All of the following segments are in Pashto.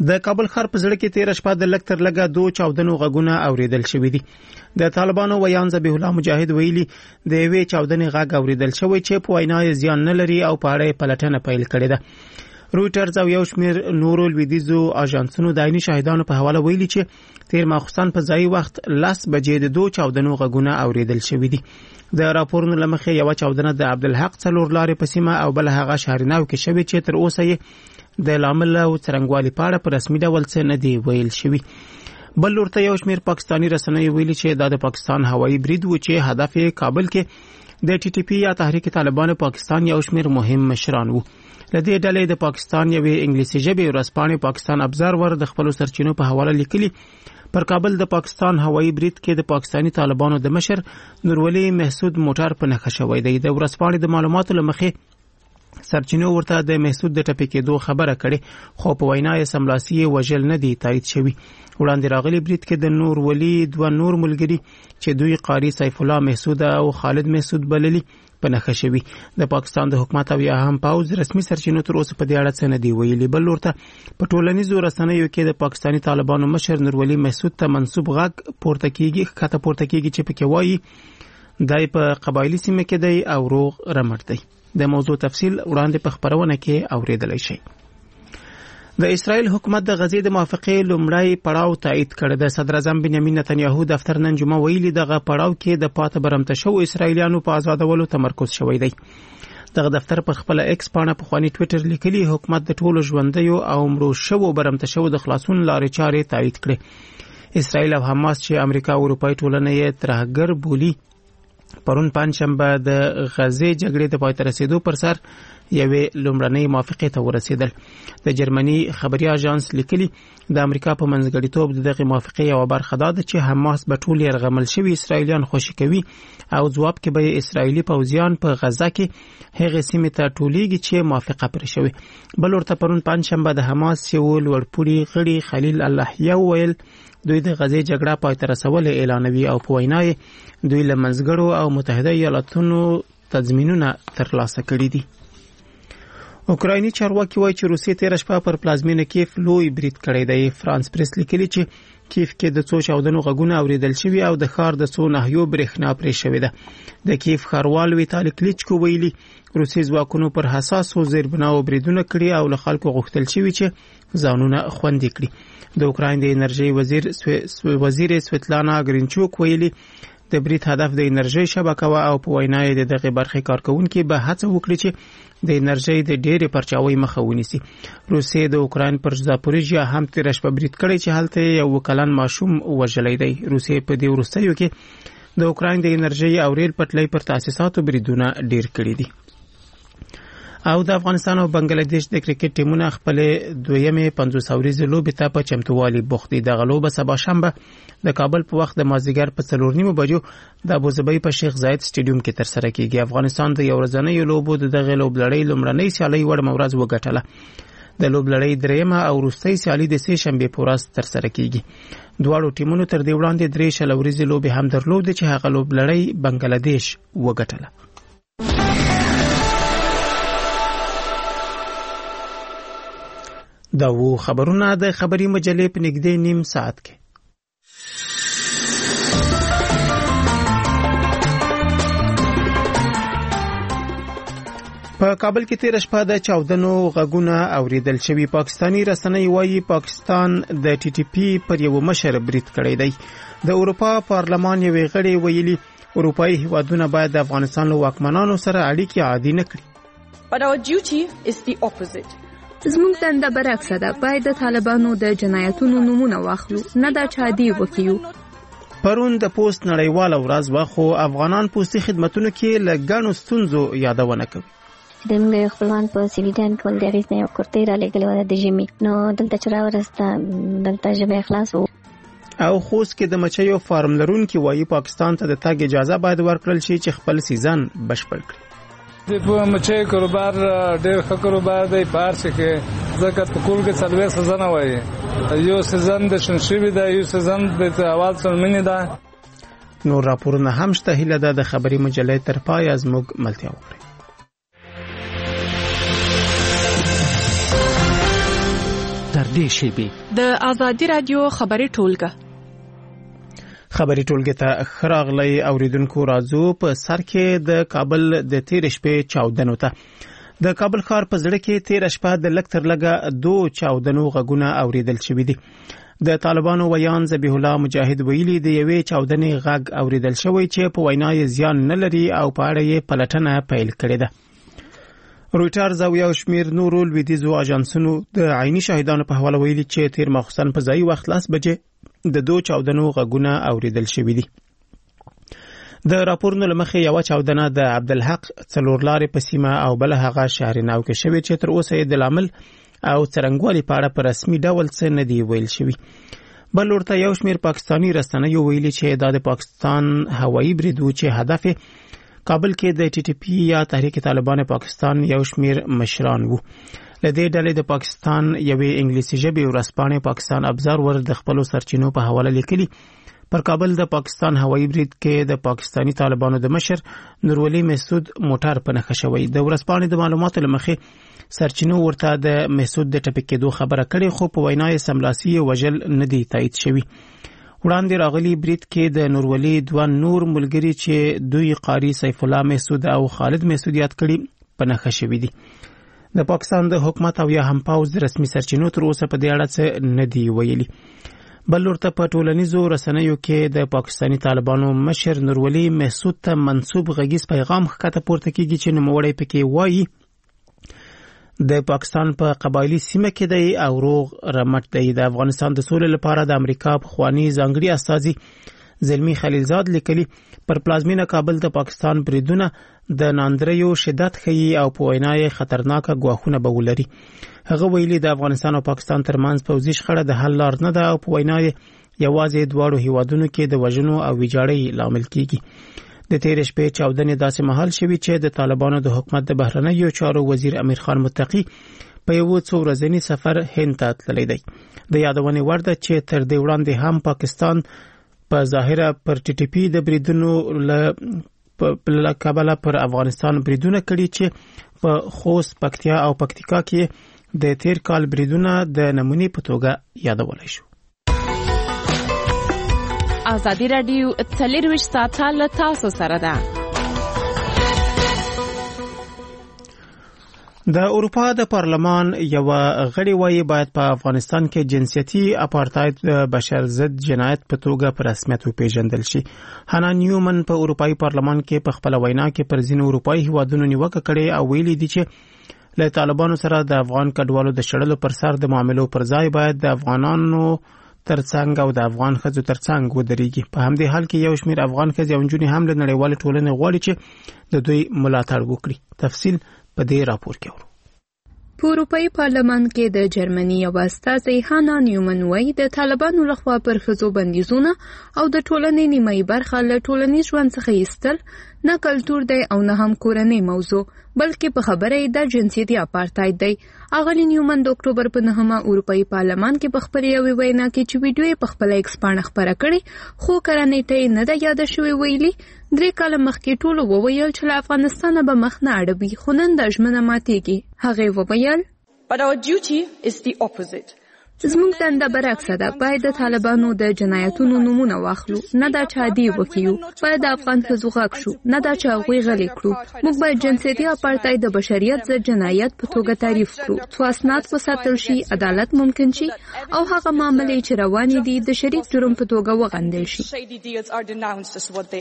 د کابل ښار په زړه کې 13 شپه د لږ تر لږه 2 چاودنو غږونه اوریدل شوې دي. د طالبانو ویان ذبیح الله مجاهد ویلي د یوې چاودنې غږ اوریدل شوی چې په وینا یې زیان نه لري او په اړه پلټنه پیل کړې ده. رویټرز او یو شمېر نورو لویدیځو اژانسونو د عیني شاهدانو په حواله ویلي چې تیر ماخوستن په ځای وخت 10 بجې د 2 چاودنو غږونه اوریدل شوې دي. د راپورونو لمخې یو چاودنه د عبدالحق څلور لارې په سیمه او بل هغه شهرناو کې شوې چې تر اوسه یې د لامل او څرنګوالي په اړه په رسمي ډول څه نه دی ویل شوی. بل ورته یو شمېر پاکستاني رسنیو ویلي چې د پاکستان هوایي برید و چې هدف یې کابل کې د ټي ټي پی یا تحریک طالبان پاکستان یو شمېر مهم مشران وو. لدې ډلې د پاکستان یوې انګلیسي ژبې ورځپاڼې پاکستان ابزرور د خپل سرچینو په حواله لیکلي پر کابل د پاکستان هوایي برید کې د پاکستانی طالبانو د مشر نورولي محسود موټر په نښه شوی دی. د ورځپاڼې د معلوماتو لمخې سرچینو ورته د محسود د ټپي کېدو خبره کړې خو په وینا یې سملاسي وژل نه دی تایید شوی. وړاندې راغلي برید کې د نورولي دوه نور ملګري چې دوی قاری سیف الله محسود او خالد محسود بللي په نښه شوی. د پاکستان د حکومت او یا هم پاوز رسمي سرچینو تر اوسه په دې اړه څه نه دی ویلي. بل ورته په ټولنیزو رسنیو کې د پاکستانی طالبانو مشر نورولي محسود ته منسوب غږ پورته کیږي چې پکې وایي دای په قبایلی سیمه کې دی او روغ رمټ دی. د موضوع تفصیل وړاندې په خبرونه کې اوریدلای شئ. د اسرائیل حکومت د غزې د موافقې لومړی پړاو تایید کړ. د صدر اعظم بنیامین نتنیاهو دفتر نن جمعه ویلي دغه پړاو کې د پاته برمته شو اسرائیلیانو په آزادولو تمرکز شوی دی. دغه دفتر په خپل ایکس پاڼه په خواني ټوئیټر لیکلي حکومت د ټولو ژوندیو او مړو شوو برمته شو د خلاصون لارې چارې تایید کړې. اسرائیل او حماس چې امریکا او اروپای ټولنه یې ترهګر بولی پرون پنځشنبه د غزې جګړې د پای ته رسیدو پر سر یوې لومړنۍ موافقې ته ورسېدل. د جرمني خبري اژانس لیکلي د امریکا په منځګړیتوب دغه موافقې یو برخه ده چې حماس به ټول يرغمل شوی اسرائیلیان خوشي کوي او ځواب کې به اسرائیلي پوځیان په غزه کې هغه سیمه ته ټولېږي چې موافقه پرې شوی. بل ورته پرون پنځشنبه د حماس یو لوړپوړي غړي خلیل اللهیه ویل دوی د غزې جګړه پای ته رسول اعلانوي او په وینا یې دوی له منځګړو او متحده ایالاتونو تضمینونه ترلاسه کړي دي. اوکرایني چارواکي وایي چې روسیې 13 شپه پر پلازمینه کیف لوی برید کړی دی. فرانس پریس لیکلي چې کیف کې د څو چاودنو غږونه اوریدل شوي او د ښار د څو ناحیو برېښنا پرې شوې ده. د کیف ښاروال ویتالي کلیچکو ویلي روسي ځواکونو پر حساسو زیربناو بریدونه کړي او له خلکو غوښتل شوي چې ځانونه خوندي کړي. د اوکراین د انرژي وزیر سویتلانا ګرینچوک ویلي د برید هدف د انرژي شبکه او په وینا یې دغه برخې کارکونکو به هڅه وکړي چې د انرژي د ډېرې پرچاوي مخه ونیسي. روسیې د اوکراین پر زاپوریژیا هم 13 شپه برید کړی چې هلته یو کلن ماشوم وژلی دی. روسیې په دې وروستیو کې د اوکراین د انرژي او ریل پټلۍ پر تاسیساتو بریدونه ډېر کړي دي. او د افغانستان او بنگلاديش د کرکټ ټیمونه خپل دویمه 500 ورځې لوبې ته په چمتووالي بوخت دي. د غلوبه سبا شنبه د کابل په وخت د مازیګر په 4:30 بجو د ابوظبي په شیخ زاید سټیډیوم کې ترسره کیږي. افغانستان د یو ورځنۍ لوبو د لوبلړۍ لومړنۍ سیالي وړ مورز وګټله. د لوبلړۍ دریمه او وروستۍ سیالي د سه شنبه په ورځ ترسره کیږي. دواړو ټیمونو تر دې وړاندې 3 ورځې لوبې هم درلودې چې هغه لوبلړۍ بنگلاديش وګټله. دا وو خبرونه د خبري مجلې په نږدې نیم ساعت کې. په کابل کې 13 شپه د چاودنو غږونه اوریدل شوي. پاکستانی رسنۍ وایي پاکستان د ټي ټي پی پر یو مشر برید کړی دی. د اروپا پارلمان یو غړي ویلي اروپאי هیوادونه باید د افغانستان له واکمنانو سره اړیکې عادي نه کړي. But our duty is the opposite. زموږ دنده برعکس ده. باید د طالبانو د جنایتونو نمونه واخلو نه دا چادي وکيو. پرون د پوسټ نړیواله ورځ واخو افغانان پوستي خدماتونو کې لګانو ستونزو یادونه کوي. د موږ خپلوان په سیلیدان کول د غیث نه کورته را لګلو د جمی نو دلته چر ورسته دلته جبه اخلاص او خوست کې د مچیو فارم لرونکي وایي پاکستان ته د تګ اجازه باید ورکړل شي چې خپل سیزن بشپړ کړي. د مچي کاروبار ډېر ښه کاروبار دی. پارس کې ځکه په کول کې څلوي سيزن وایي. یو سيزن د شنشيبي دی، یو سيزن د اول سلمني ده. نور راپورونه هم شته. هیله ده د خبري مجلې تر پای از موږ ملتیا وکړي. در نږدې شیبې د آزادي رادیو خبري ټولګه خبري ټولګه ته خراغلی اوریدونکو راځو په سر کې د کابل د تیر شپې چاودنو ته د کابل ښار په زړه کې تیر شپه د لکتر لګه 2 چاودنو غږونه اوریدل شوي دي د طالبانو ویان ذبیح الله مجاهد ویلي د یوې چاودنې غږ اوریدل شوی چې په وینا یې زیان نه لري او په اړه یې پلټنه پیل کړې ده رويټرز او یو شمیر نورو لویدیزو اژانسونو د عیني شاهدانو په حواله ویلي چې تیر ماخوستن په ځای وخت 10 بجې د 2 چاودنو غږونه اوریدل شوي دي د راپورونو لمخې یو چاودنه د عبدالحق څلورلارې په سیمه او بل هغه شهر ناو کې شوی چې تر اوسه یې د لامل او څرنګوالي په اړه په رسمي ډول څه نه دی ویل شوی بل ورته یو شمیر پاکستانی رسنیو ویلي چې د پاکستان هوایي بریدو چې هدف کابل کې د ټي ټي پی یا تحریک طالبان پاکستان یو شمیر مشران وو لدې ډلې د پاکستان یوې انګلیسي ژبې ورځپاڼې پاکستان ابزرور د خپل سرچینو په حواله لیکلي پر کابل د پاکستان هوایي برید کې د پاکستانی طالبانو د مشر نورولي مسعود موټر په نښه شوی د ورځپاڼې د معلوماتو لمخې سرچینو ورته د مسعود د ټپي کېدو خبره کړې خو په وینا یې سملاسي وجل نه دی تایید شوی وړاندې راغلي برید کې د نورولي 2 نور ملګری چې دوی قاری سیف الله مسعود او خالد مسعود یاد کړي په نښه شوی دي د پاکستان د حکومت او یا هم پاوز رسمي سرچینو تر اوسه په دې اړه څه نه دی ویلي بل ورته په ټولنیزو رسنیو کې د پاکستانی طالبانو مشر نورولي مسعود ته منسوب غږیز پیغام ښکته پورته کیږي چې نوموړی پکې وایي د پاکستان په قبایلی سیمه کې دی او روغ رمټ دی د افغانستان د سولې لپاره د امریکا په خواني ځانګړي استازي زلمی خلیلزاد لیکلي پر پلازمینه کابل د پاکستان بریدونه د ناندریو شدت ښیي او په وینا یې خطرناکه ګواښونه به ولري هغه ویلي د افغانستان او پاکستان ترمنځ پوځي شخړه د حل لار نه ده او په وینا یې یوازې دواړو هیوادونو کې د وژنو او ویجاړۍ لامل کیږي د تیر شپې چاودنې داسې مهال شوی چې د طالبانو د حکومت د بهرنیو چارو وزیر امیر خان متقی په یو څو ورځنی سفر هند ته تللی دی د یادونې وړ ده چې تر دې وړاندې هم پاکستان په ظاهره پر ټي ټي پی د بریدونو له کابل پر افغانستان بریدونه کړي چې په خوست پکتیا او پکتیکا کې د تیر کال بریدونه د نمونې په توګه یادولای شو آزادي رادیو 24 ساعته له تاسو سره ده د اروپا د پارلمان یو غړي وایي باید په افغانستان کې جنسیتي اپارټاید د بشر ضد جنایت په توګه په رسمیت وپیژندل شي هانا نیومن په اروپאי پارلمان کې په خپل وینا کې پر ځینو اروپאי هیوادونو نیوکه کړې او ویلي دي چې له طالبانو سره د افغان کډوالو د شړلو پر سر د معاملو پر ځای باید د افغانانو ترڅنګ او د افغان ښځو ترڅنګ ودرېږي په همدې حال کې یو شمیر افغان ښځې او نجونې هم له نړیوالې ټولنې غواړي چې د دوی ملاتړ وکړي تفصیل په دې راپور کې ورو په اروپאי پارلمان کې د جرمني یو استازی هانا نیومن وایي د طالبانو لخوا پر ښځو بندیزونه او د ټولنې نیمایي برخه له ټولنیز ژوند څخه ایستل نه کلتور دی او نه هم کورنۍ موضوع بلکې په خبره یې د جنسیتي اپارټاید دی اغلی نیومن د اکتوبر په 9مه اروپאי پارلمان کې په خپل یو وینا کې چې ویډیو په خپل ایکس باندې خبره کړې خو کرانې ته نه د یاد شوی ویلي 3 کال مخکې ټول وویل چې له افغانستان به مخ نه اړوي خو نن د ژمنه ماتېږي هغه وویل But our duty is the opposite. زموږ دنده برعکس ده باید د طالبانو د جنایتونو نمونه واخلو نه دا چې عادي وکیو باید د افغان ښځو غږ شو نه دا چې هغوی غلي کړو موږ باید جنسیتي اپارټاید د بشریت ضد جنایت په توګه تعریف کړو څو اسناد وساتل شي عدالت ممکن شي او هغه معاملې چې روانې دي د شریک جرم په توګه وغندل شي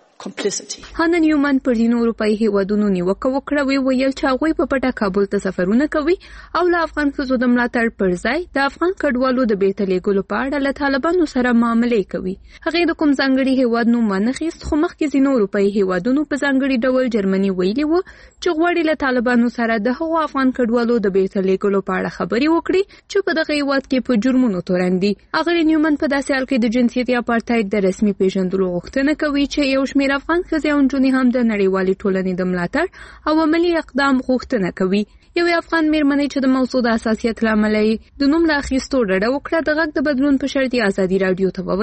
هانا نیومن پر دینو اروپאי هیوادونو نیوکه وکړه ویل چې هغوی په پټه کابل ته سفرونه کوي او له افغان ښځو د ملاتړ پر ځای د افغان کډوالو د بیرته لیږلو په اړه له طالبانو سره معاملې کوي هغې د کوم ځانګړي هیواد نوم ونخیست خو مخکې ځینو اروپאי هیوادونو په ځانګړي ډول جرمني ویلي و چې غواړي له طالبانو سره د هغو افغان کډوالو د بیرته لیږلو په اړه خبرې وکړي چې په دغه هیواد کې په جرمونو تورن دي اغلی نیومن په داسې حال کې د جنسیتي اپارټاید د رسمي پیژندلو غوښتنه کوي چې یو شمېر افغان ښځې او نجونې هم د نړیوالې ټولنې د ملاتړ او عملي اقدام غوښتنه کوي یوې افغان میرمنې چې د موضوع د حساسیت له امله د نوم له اخیستو ډډه وکړه د غږ د بدلون په شرط ازادي راډیو ته وویل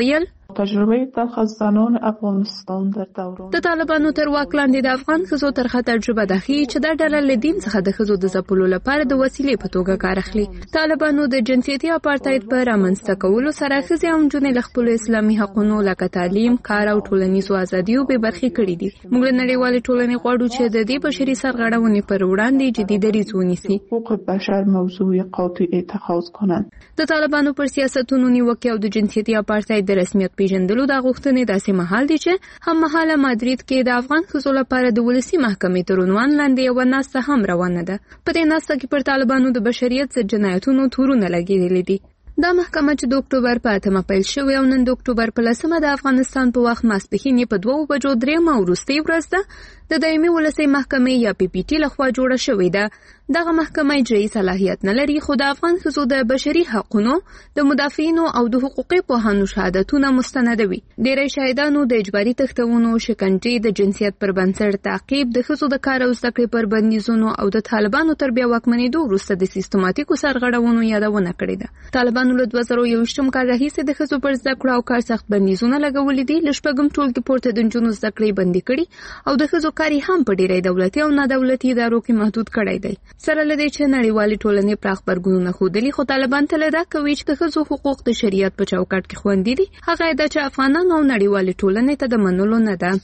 تجربه تلخ از زنان افغانستان در دوران د طالبانو تر واک لاندې د افغان ښځو ترخه تجربه ده چې دا ډله له دین څخه د ښځو د ځپلو لپاره د وسیلې په توګه کار اخلي. طالبانو د جنسیتي اپارټاید په رامنځته کولو سره ښځې او نجونې له خپلو اسلامي حقونو لکه تعلیم، کار او ټولنیزو ازادیو بې برخې کړي دي. موږ له نړیوالې ټولنې غواړو چې د دې بشري سرغړونې پر وړاندې جدي دریځ ونیسي. حقوق بشر موضوع قاطع اتخاذ کنند. د طالبانو پر سیاستونو نیوکه او د جنسیتي اپارټاید د رسمیت پیژندلو د غوښتنې داسې مهال دي چې هم مهاله مادرید کې د افغان ښځو لپاره د ولسي محکمې تر عنوان لاندې یوه ناسته هم روانه ده. په دې ناسته کې پر طالبانو د بشریت ضد جنایتونو تورونه لګېدلي دي. دا محکمه چې د اکتوبر په 8 پیل شوې او نن د اکتوبر په 10 د افغانستان په وخت ماسپښین په 2 بجو 3 وروستۍ ورځ ده د دایمي ولسي محکمې یا پی پی ټی لخوا جوړه شوې ده. دغه محکمه اجرایي صلاحیت نه لري، خو د افغان ښځو د بشري حقوقو د مدافعینو او د حقوقي پوهانو شهادتونه مستندوي. ډېری شاهدانو د اجباري تښتونو، شکنجې، د جنسیت پر بنسټ تعقیب، د ښځو د کار او زده کړې پر بندیزونو او د طالبانو تر بیا واکمنېدو وروسته د سیستماتیکو سرغړونو یادونه کړې ده. طالبانو له 2021 کال راهیسې د ښځو پر زده کړه او کار سخت بندیزونه لګولي دي. له شپږم ټولګي پورته د نجونو زده کړې بندي کړي او د ښځو کاري هم په ډېری دولتي او نه دولتي ادارو کې محدود کړی دی. سره له دې چې نړیوالې ټولنې پراخ غبرګونونه ښودلي، خو طالبان تل دا کوي چې د ښځو حقوق د شریعت په چوکاټ کې خوندي دي. هغه دا چې افغانانو او نړیوالې ټولنې ته د منلو نه ده.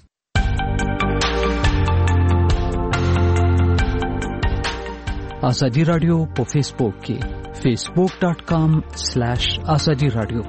ازادي رادیو په فیسبوک کې facebook.com/azadi radio.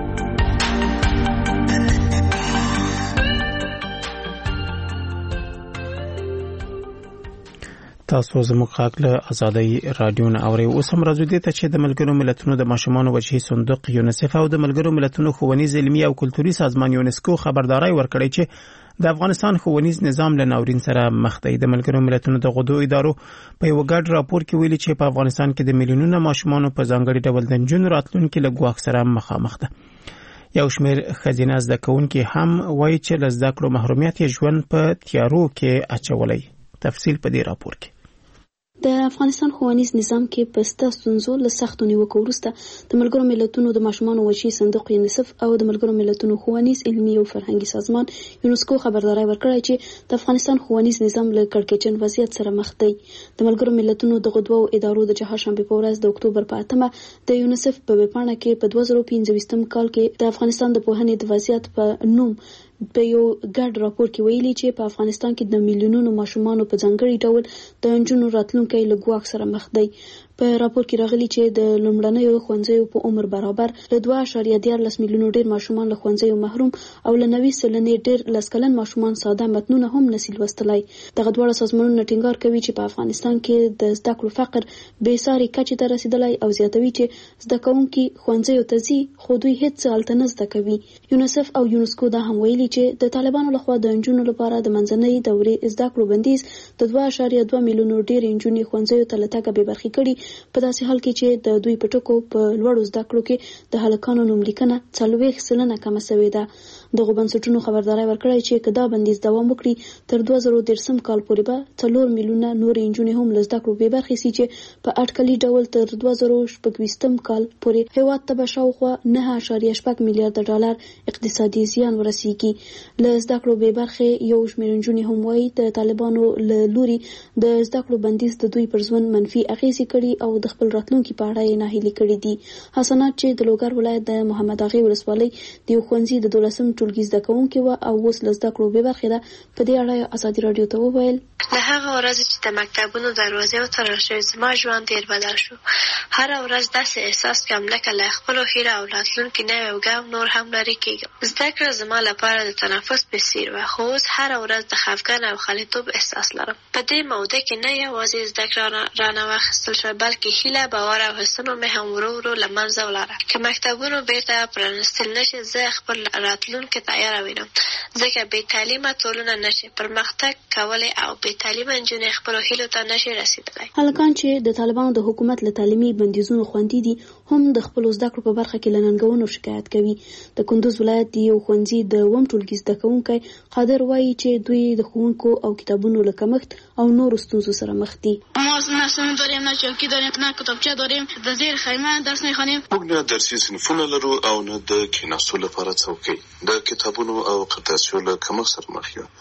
تاسو زموږ غږ له ازادي رادیو نه اورئ. اوس هم راځو دې ته چې د ملګرو ملتونو د ماشومانو وجهي صندوق یونیسف او د ملګرو ملتونو ښوونیز علمي او کلتوري سازمان یونسکو خبرداري ورکړې چې د افغانستان ښوونیز نظام له ناورین سره مخ دی. د ملګرو ملتونو د غدو ادارو په یو ګډ راپور کې ویلي چې په افغانستان کې د میلیونونو ماشومانو په ځانګړي ډول د نجونو راتلونکي له ګواښ سره مخامخ ده. یو شمېر ښځینه زده کوونکي هم وایي چې له زده کړو محرومیت یې ژوند په تیارو کې اچولی. تفصیل په دې راپور کې. د افغانستان ښوونیز نظام کې په سته ستونزو له سختو نیوکو وروسته د ملګرو ملتونو د ماشومانو وجهي صندوق یونیسف او د ملګرو ملتونو ښوونیز علمي او فرهنګي سازمان یونسکو خبرداري ورکړه چې د افغانستان ښوونیز نظام له کړکېچن وضعیت سره مخ دی. د ملګرو ملتونو د غدو ادارو د چهارشنبه په ورځ د اکتوبر په 8 د یونیسف په ویبپاڼه کې په 2015 کال کې د افغانستان د پوهنې د وضعیت په نوم په یو ګډ راپور کې ویلي چې په افغانستان کې د میلیونونو ماشومانو په ځانګړي ډول د نجونو راتلونکي له ګواښ سره مخ دی. په راپور کې راغلي چې د لومړنیو ښوونځیو په عمر برابر له 2.14 میلیونو ډېر ماشومان له ښوونځیو محروم او له 90 سلنې ډېر لسکلن ماشومان ساده متنونه هم نشي لوستلای. دغه دواړه سازمانونه ټینګار کوي چې په افغانستان کې د زده کړو فقر بې ساري کچې ته رسیدلی او زیاتوي چې زده کوونکي ښوونځیو ته ځي خو دوی هیڅ هلته نه زده کوي. یونیسف او یونسکو دا هم ویلي چې د طالبانو لخوا د نجونو لپاره د منځنۍ دورې زده کړو بندیز د 2.2 میلیونو ډېر نجونې ښوونځیو ته له تګه بې برخې کړي، په داسې حال کې چې د دوی په ټکو په لوړو زده کړو کې د هلکانو نوملیکنه 40% کمه شوې ده. دغه بنسټونو خبرداري ورکړې چې کدا بندیز دوام وکړي تر 2013 کال پورې به 4 میلیونه نور نجونې هم له زده کړو بې برخې شي چې په اټکلي ډول تر 2025 کال پورې هیواد ته به شاوخوا 9.8 میلیارډ ډالر اقتصادي زیان ورسیږي. له زده کړو بې برخې یو شمېر نجونې هم وایي د طالبانو له لوري د زده کړو بندیز د دوی پر ژوند منفي اغېزې کړي او د خپل راتلونکي په اړه یې ناهیلي کړي دي. حسنات چې د لوګر ولایت د محمد اغې ولسوالۍ د یو ښوونځي د 12م ټولګي زده کوونکې وه او اوس له زده کړو بې برخې ده. په دې اړه ازادي راډیو ته وویل له هغه ورځې چې د مکتبونو دروازې وتړل شوې زما ژوند ډېر بدل شو. هره ورځ داسې احساس کوم لکه له خپلو هیله او راتلونکي نوی ګام نور هم لرې کېږم. زده کړه زما لپاره د تنفس په څېر وه، خو اوس هره ورځ د خفګان او خالیتوب احساس لرم. په دې موده کې نه یوازې زده کړه رانه واخیستل شوه بلکې هیله، باور او حسونو مې هم ورو ورو له منځه ولاړه. که مکتبونو بیرته پرانیستل نشي زه خپل راتلونکي تیاره وینم، ځکه بې تعلیمه ټولنه نشي پرمختګ کولی او بې تعلیمه نجونې خپلو هیلو ته نشي رسېدلی. هلکان چې د طالبانو د حکومت له تعلیمي بندیزونو خوندي دي هم د خپل زده کړو په برخه کې لننګونو شکایت کوي. د کندوز ولایت یو ښوونځي د وم ټولګي زده کوونکی قادر وایي چې دوی د ښوونکو او کتابونو له کمښت او نورو ستونزو سره مخ دي. ما نه سند داریم، نه چوکۍ داریم، نه کتابچه داریم، د زیر خیمه درس میخوانیم. موږ نه درسي صنفونه لرو او نه د کیناستو لپاره څوکۍ. د کتابونو او قرطاسیو له کمښت سره مخ یو.